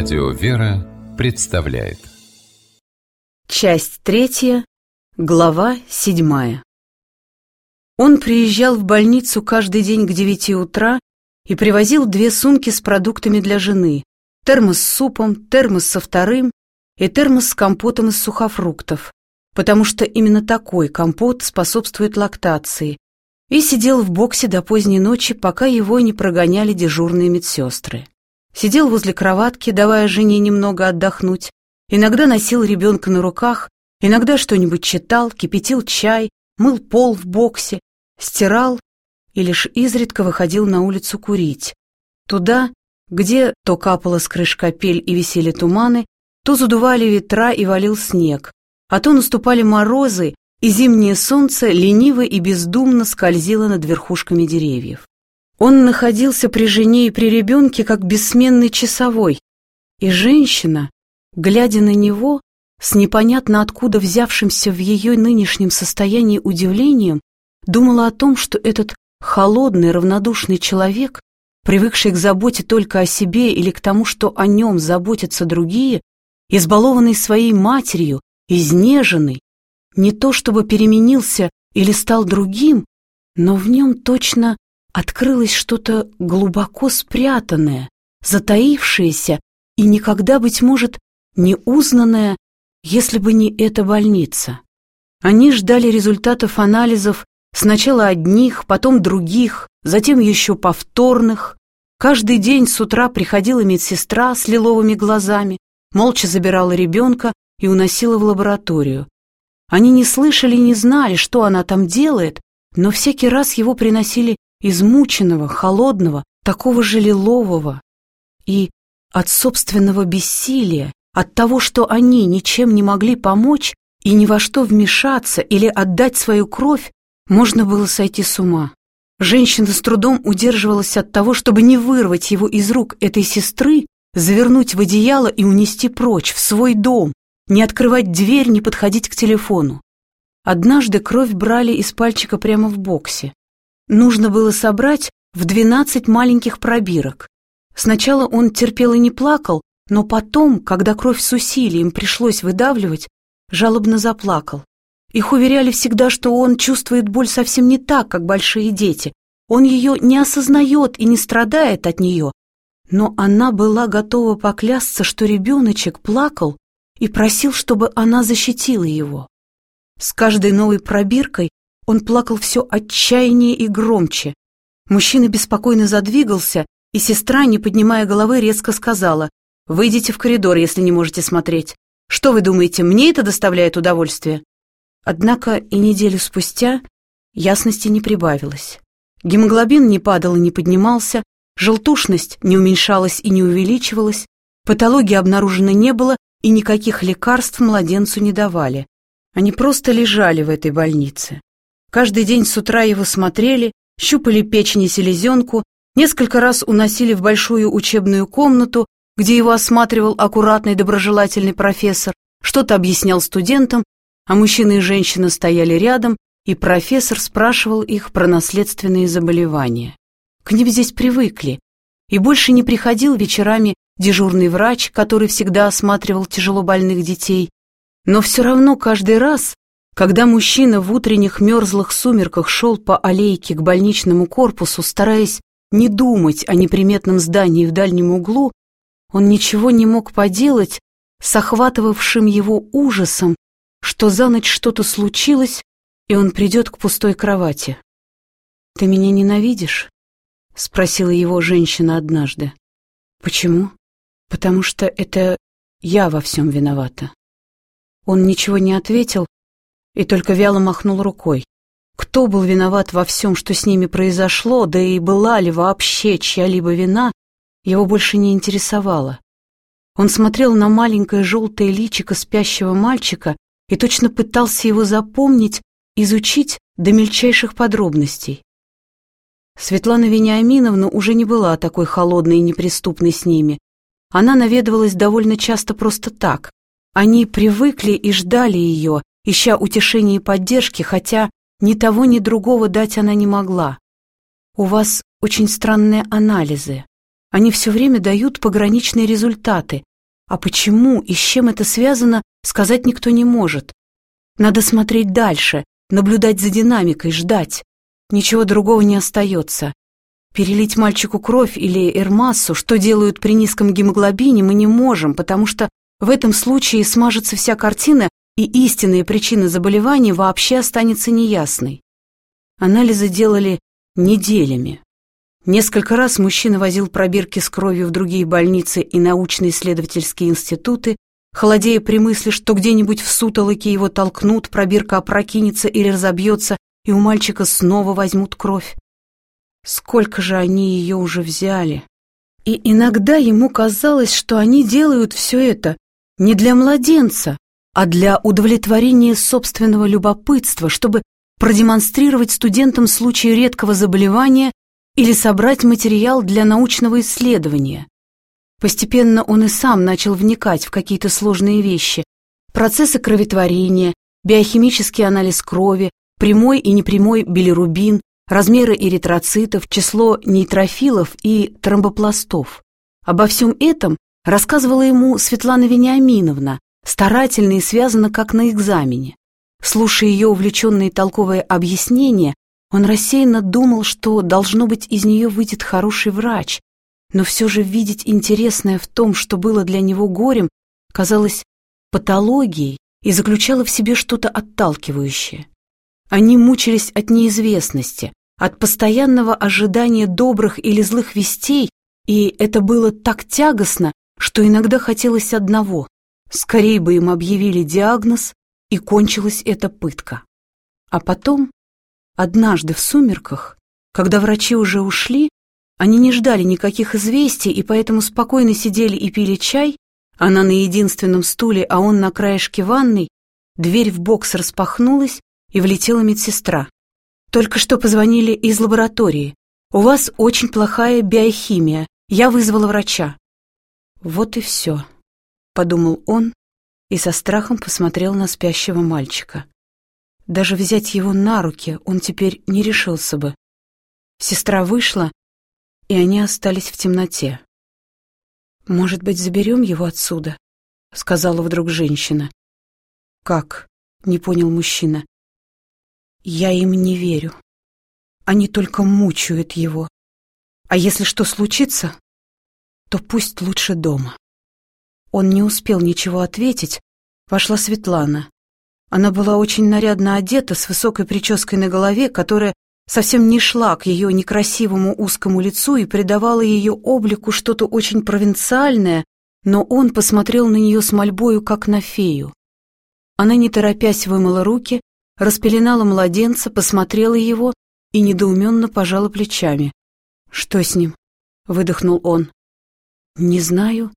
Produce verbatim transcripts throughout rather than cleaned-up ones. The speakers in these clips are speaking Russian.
Радио «Вера» представляет. Часть третья, глава седьмая. Он приезжал в больницу каждый день к девяти утра и привозил две сумки с продуктами для жены, термос с супом, термос со вторым и термос с компотом из сухофруктов, потому что именно такой компот способствует лактации, и сидел в боксе до поздней ночи, пока его не прогоняли дежурные медсестры. Сидел возле кроватки, давая жене немного отдохнуть, иногда носил ребенка на руках, иногда что-нибудь читал, кипятил чай, мыл пол в боксе, стирал и лишь изредка выходил на улицу курить. Туда, где то капала с крыш капель и висели туманы, то задували ветра и валил снег, а то наступали морозы, и зимнее солнце лениво и бездумно скользило над верхушками деревьев. Он находился при жене и при ребенке как бессменный часовой, и женщина, глядя на него, с непонятно откуда взявшимся в ее нынешнем состоянии удивлением, думала о том, что этот холодный, равнодушный человек, привыкший к заботе только о себе или к тому, что о нем заботятся другие, избалованный своей матерью, изнеженный, не то чтобы переменился или стал другим, но в нем точно открылось что-то глубоко спрятанное, затаившееся и никогда, быть может, не узнанное, если бы не эта больница. Они ждали результатов анализов сначала одних, потом других, затем еще повторных. Каждый день с утра приходила медсестра с лиловыми глазами, молча забирала ребенка и уносила в лабораторию. Они не слышали и не знали, что она там делает, но всякий раз его приносили измученного, холодного, такого же лилового. И от собственного бессилия, от того, что они ничем не могли помочь и ни во что вмешаться или отдать свою кровь, можно было сойти с ума. Женщина с трудом удерживалась от того, чтобы не вырвать его из рук этой сестры, завернуть в одеяло и унести прочь, в свой дом, не открывать дверь, не подходить к телефону. Однажды кровь брали из пальчика прямо в боксе. Нужно было собрать в двенадцать маленьких пробирок. Сначала он терпел и не плакал, но потом, когда кровь с усилием пришлось выдавливать, жалобно заплакал. Их уверяли всегда, что он чувствует боль совсем не так, как большие дети. Он ее не осознает и не страдает от нее. Но она была готова поклясться, что ребеночек плакал и просил, чтобы она защитила его. С каждой новой пробиркой он плакал все отчаяннее и громче. Мужчина беспокойно задвигался, и сестра, не поднимая головы, резко сказала: «Выйдите в коридор, если не можете смотреть. Что вы думаете, мне это доставляет удовольствие?» Однако и неделю спустя ясности не прибавилось. Гемоглобин не падал и не поднимался, желтушность не уменьшалась и не увеличивалась, патологии обнаружено не было, и никаких лекарств младенцу не давали. Они просто лежали в этой больнице. Каждый день с утра его смотрели, щупали печень и селезенку, несколько раз уносили в большую учебную комнату, где его осматривал аккуратный доброжелательный профессор, что-то объяснял студентам, а мужчина и женщина стояли рядом, и профессор спрашивал их про наследственные заболевания. К ним здесь привыкли, и больше не приходил вечерами дежурный врач, который всегда осматривал тяжелобольных детей. Но все равно каждый раз, когда мужчина в утренних мерзлых сумерках шел по аллейке к больничному корпусу, стараясь не думать о неприметном здании в дальнем углу, он ничего не мог поделать с охватывавшим его ужасом, что за ночь что-то случилось, и он придет к пустой кровати. «Ты меня ненавидишь?» — спросила его женщина однажды. «Почему?» «Потому что это я во всем виновата». Он ничего не ответил и только вяло махнул рукой. Кто был виноват во всем, что с ними произошло, да и была ли вообще чья-либо вина, его больше не интересовало. Он смотрел на маленькое желтое личико спящего мальчика и точно пытался его запомнить, изучить до мельчайших подробностей. Светлана Вениаминовна уже не была такой холодной и неприступной с ними. Она наведывалась довольно часто просто так. Они привыкли и ждали ее, ища утешения и поддержки, хотя ни того, ни другого дать она не могла. «У вас очень странные анализы. Они все время дают пограничные результаты», А почему и с чем это связано, сказать никто не может. Надо смотреть дальше, наблюдать за динамикой, ждать. Ничего другого не остается. Перелить мальчику кровь или эрмассу, что делают при низком гемоглобине, мы не можем, потому что в этом случае смажется вся картина, и истинная причина заболевания вообще останется неясной. Анализы делали неделями. Несколько раз мужчина возил пробирки с кровью в другие больницы и научно-исследовательские институты, холодея при мысли, что где-нибудь в сутолоке его толкнут, пробирка опрокинется или разобьется, и у мальчика снова возьмут кровь. Сколько же они ее уже взяли? И иногда ему казалось, что они делают все это не для младенца, а для удовлетворения собственного любопытства, чтобы продемонстрировать студентам случай редкого заболевания или собрать материал для научного исследования. Постепенно он и сам начал вникать в какие-то сложные вещи. Процессы кроветворения, биохимический анализ крови, прямой и непрямой билирубин, размеры эритроцитов, число нейтрофилов и тромбопластов. Обо всем этом рассказывала ему Светлана Вениаминовна, старательно и связано, как на экзамене. Слушая ее увлеченные толковые объяснения, он рассеянно думал, что, должно быть, из нее выйдет хороший врач, но все же видеть интересное в том, что было для него горем, казалось патологией и заключало в себе что-то отталкивающее. Они мучились от неизвестности, от постоянного ожидания добрых или злых вестей, и это было так тягостно, что иногда хотелось одного — скорее бы им объявили диагноз, и кончилась эта пытка. А потом, однажды в сумерках, когда врачи уже ушли, они не ждали никаких известий и поэтому спокойно сидели и пили чай, она на единственном стуле, а он на краешке ванной, дверь в бокс распахнулась, и влетела медсестра. «Только что позвонили из лаборатории. У вас очень плохая биохимия. Я вызвала врача». «Вот и все», — подумал он и со страхом посмотрел на спящего мальчика. Даже взять его на руки он теперь не решился бы. Сестра вышла, и они остались в темноте. «Может быть, заберем его отсюда?» — сказала вдруг женщина. «Как?» — не понял мужчина. «Я им не верю. Они только мучают его. А если что случится, то пусть лучше дома». Он не успел ничего ответить. Вошла Светлана. Она была очень нарядно одета, с высокой прической на голове, которая совсем не шла к ее некрасивому узкому лицу и придавала ее облику что-то очень провинциальное, но он посмотрел на нее с мольбою, как на фею. Она, не торопясь, вымыла руки, распеленала младенца, посмотрела его и недоуменно пожала плечами. «Что с ним?» — выдохнул он. «Не знаю.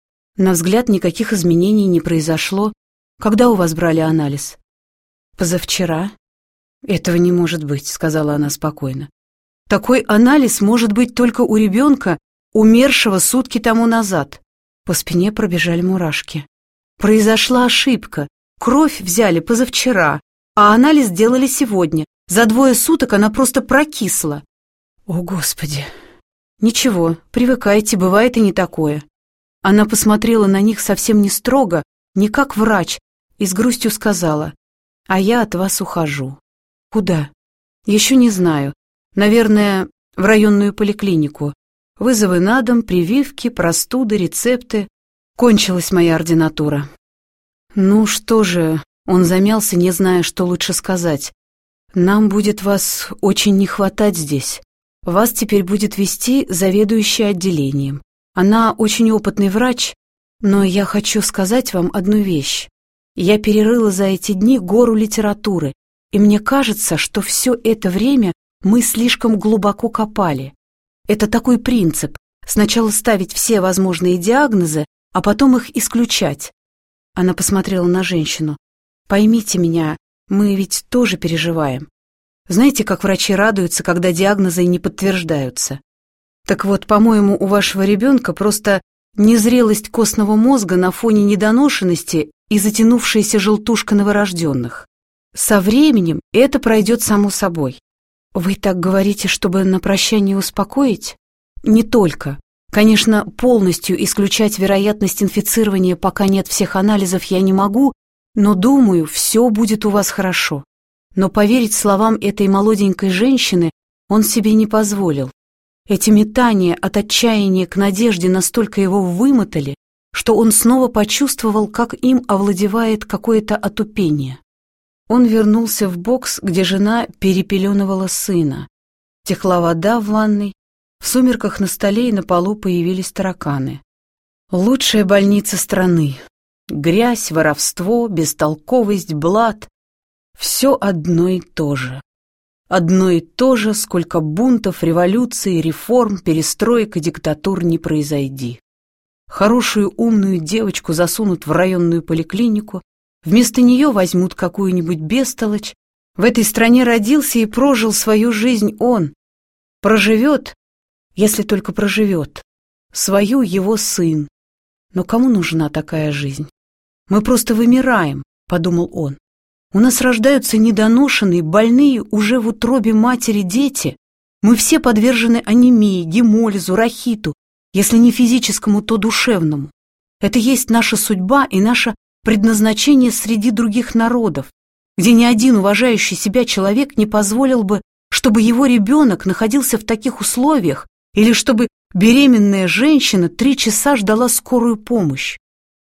На взгляд никаких изменений не произошло. Когда у вас брали анализ?» «Позавчера». «Этого не может быть», — сказала она спокойно. «Такой анализ может быть только у ребенка, умершего сутки тому назад». По спине пробежали мурашки. «Произошла ошибка. Кровь взяли позавчера, а анализ делали сегодня. За двое суток она просто прокисла». «О, Господи!» «Ничего, привыкайте, бывает и не такое». Она посмотрела на них совсем не строго, не как врач, и с грустью сказала: «А я от вас ухожу». «Куда?» «Еще не знаю. Наверное, в районную поликлинику. Вызовы на дом, прививки, простуды, рецепты. Кончилась моя ординатура». «Ну что же...» — он замялся, не зная, что лучше сказать. «Нам будет вас очень не хватать здесь. Вас теперь будет вести заведующая отделением. Она очень опытный врач, но я хочу сказать вам одну вещь. Я перерыла за эти дни гору литературы, и мне кажется, что все это время мы слишком глубоко копали. Это такой принцип — сначала ставить все возможные диагнозы, а потом их исключать». Она посмотрела на женщину. «Поймите меня, мы ведь тоже переживаем. Знаете, как врачи радуются, когда диагнозы не подтверждаются? Так вот, по-моему, у вашего ребенка просто незрелость костного мозга на фоне недоношенности и затянувшаяся желтушка новорожденных. Со временем это пройдет само собой». «Вы так говорите, чтобы на прощание успокоить?» «Не только. Конечно, полностью исключать вероятность инфицирования, пока нет всех анализов, я не могу, но думаю, все будет у вас хорошо. Но поверить словам этой молоденькой женщины он себе не позволил. Эти метания от отчаяния к надежде настолько его вымотали, что он снова почувствовал, как им овладевает какое-то отупение. Он вернулся в бокс, где жена перепеленывала сына. Текла вода в ванной, в сумерках на столе и на полу появились тараканы. Лучшая больница страны. Грязь, воровство, бестолковость, блат. Все одно и то же. Одно и то же, сколько бунтов, революций, реформ, перестроек и диктатур не произойди. Хорошую умную девочку засунут в районную поликлинику, вместо нее возьмут какую-нибудь бестолочь. В этой стране родился и прожил свою жизнь он. Проживет, если только проживет, свою его сын. Но кому нужна такая жизнь? Мы просто вымираем, подумал он. У нас рождаются недоношенные, больные уже в утробе матери дети. Мы все подвержены анемии, гемолизу, рахиту, если не физическому, то душевному. Это есть наша судьба и наше предназначение среди других народов, где ни один уважающий себя человек не позволил бы, чтобы его ребенок находился в таких условиях или чтобы беременная женщина три часа ждала скорую помощь.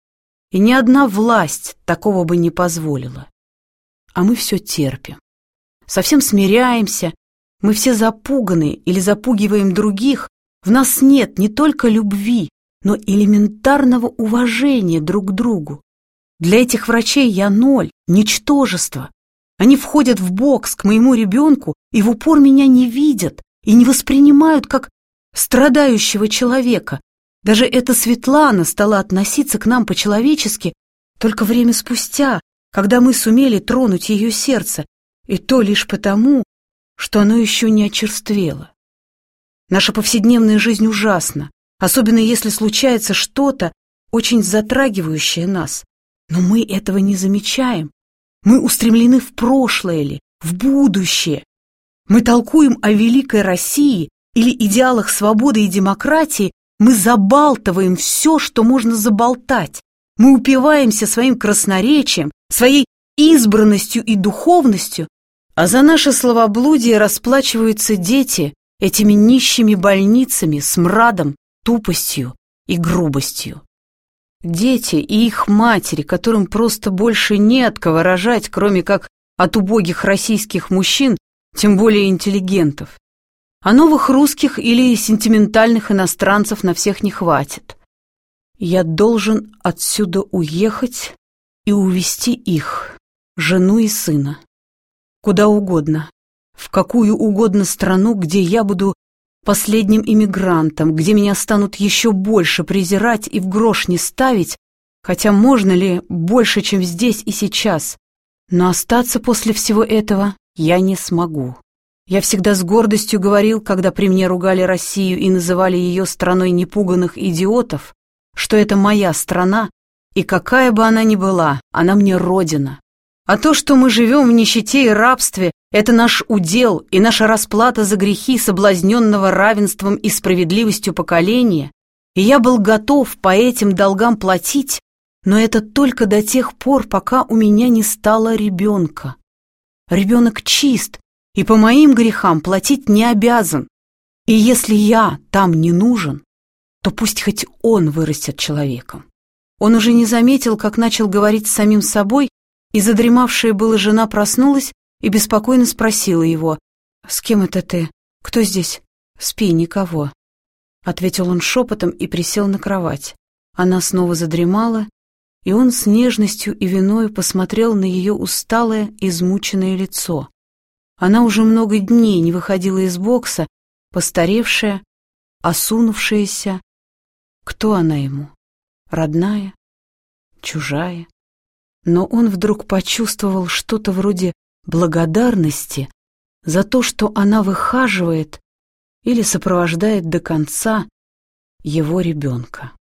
И ни одна власть такого бы не позволила. А мы все терпим. Совсем смиряемся, мы все запуганы или запугиваем других. В нас нет не только любви, но элементарного уважения друг к другу. Для этих врачей я ноль, ничтожество. Они входят в бокс к моему ребенку и в упор меня не видят и не воспринимают как страдающего человека. Даже эта Светлана стала относиться к нам по-человечески только время спустя, когда мы сумели тронуть ее сердце, и то лишь потому, что оно еще не очерствело. Наша повседневная жизнь ужасна, особенно если случается что-то, очень затрагивающее нас. Но мы этого не замечаем. Мы устремлены в прошлое ли, в будущее. Мы толкуем о великой России или идеалах свободы и демократии, мы забалтываем все, что можно заболтать. Мы упиваемся своим красноречием, своей избранностью и духовностью, а за наше словоблудие расплачиваются дети этими нищими больницами, смрадом, тупостью и грубостью. Дети и их матери, которым просто больше не от кого рожать, кроме как от убогих российских мужчин, тем более интеллигентов. А новых русских или сентиментальных иностранцев на всех не хватит. Я должен отсюда уехать и увезти их, жену и сына, куда угодно, в какую угодно страну, где я буду последним иммигрантом, где меня станут еще больше презирать и в грош не ставить, хотя можно ли больше, чем здесь и сейчас, но остаться после всего этого я не смогу. Я всегда с гордостью говорил, когда при мне ругали Россию и называли ее страной непуганых идиотов, что это моя страна, и какая бы она ни была, она мне родина. А то, что мы живем в нищете и рабстве, это наш удел и наша расплата за грехи соблазненного равенством и справедливостью поколения, и я был готов по этим долгам платить, но это только до тех пор, пока у меня не стало ребенка. Ребенок чист, и по моим грехам платить не обязан, и если я там не нужен, то пусть хоть он вырастет человеком. Он уже не заметил, как начал говорить с самим собой, и задремавшая была жена проснулась и беспокойно спросила его: «С кем это ты? Кто здесь?» «Спи, никого», — ответил он шепотом и присел на кровать. Она снова задремала, и он с нежностью и виною посмотрел на ее усталое, измученное лицо. Она уже много дней не выходила из бокса, постаревшая, осунувшаяся. Кто она ему? Родная? Чужая? Но он вдруг почувствовал что-то вроде благодарности за то, что она выхаживает или сопровождает до конца его ребенка.